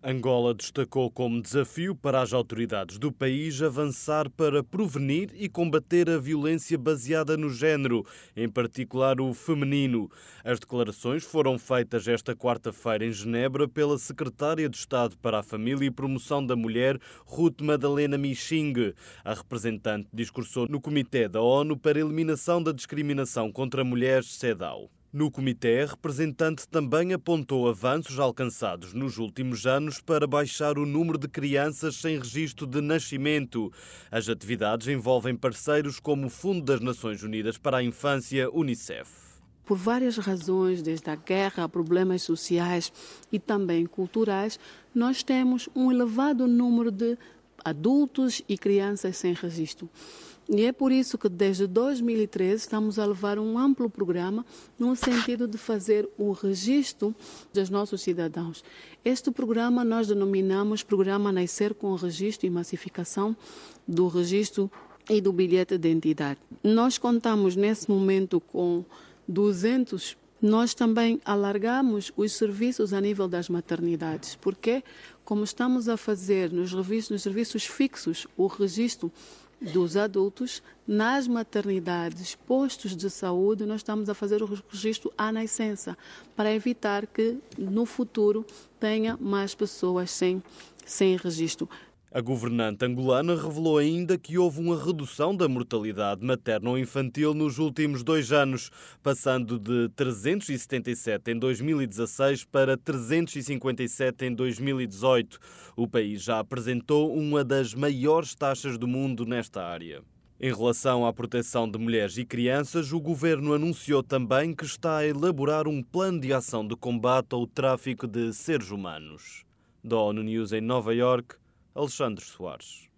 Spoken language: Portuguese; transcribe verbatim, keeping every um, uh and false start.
Angola destacou como desafio para as autoridades do país avançar para prevenir e combater a violência baseada no género, em particular o feminino. As declarações foram feitas esta quarta-feira em Genebra pela secretária de Estado para a Família e Promoção da Mulher, Ruth Madalena Michingue. A representante discursou no Comitê da ONU para a Eliminação da Discriminação contra Mulheres, CEDAW. No comitê, a representante também apontou avanços alcançados nos últimos anos para baixar o número de crianças sem registro de nascimento. As atividades envolvem parceiros como o Fundo das Nações Unidas para a Infância, Unicef. Por várias razões, desde a guerra a problemas sociais e também culturais, nós temos um elevado número de adultos e crianças sem registro. E é por isso que desde dois mil e treze estamos a levar um amplo programa no sentido de fazer o registro dos nossos cidadãos. Este programa nós denominamos Programa Nascer com Registro e Massificação do Registro e do Bilhete de Identidade. Nós contamos nesse momento com duzentos. Nós também alargamos os serviços a nível das maternidades, porque como estamos a fazer nos, revistos, nos serviços fixos o registro dos adultos, nas maternidades, postos de saúde, nós estamos a fazer o registro à nascença, para evitar que no futuro tenha mais pessoas sem, sem registro. A governante angolana revelou ainda que houve uma redução da mortalidade materno-infantil nos últimos dois anos, passando de trezentos e setenta e sete em dois mil e dezasseis para trezentos e cinquenta e sete em dois mil e dezoito. O país já apresentou uma das maiores taxas do mundo nesta área. Em relação à proteção de mulheres e crianças, o governo anunciou também que está a elaborar um plano de ação de combate ao tráfico de seres humanos. Da ONU News em Nova Iorque, Alexandre Soares.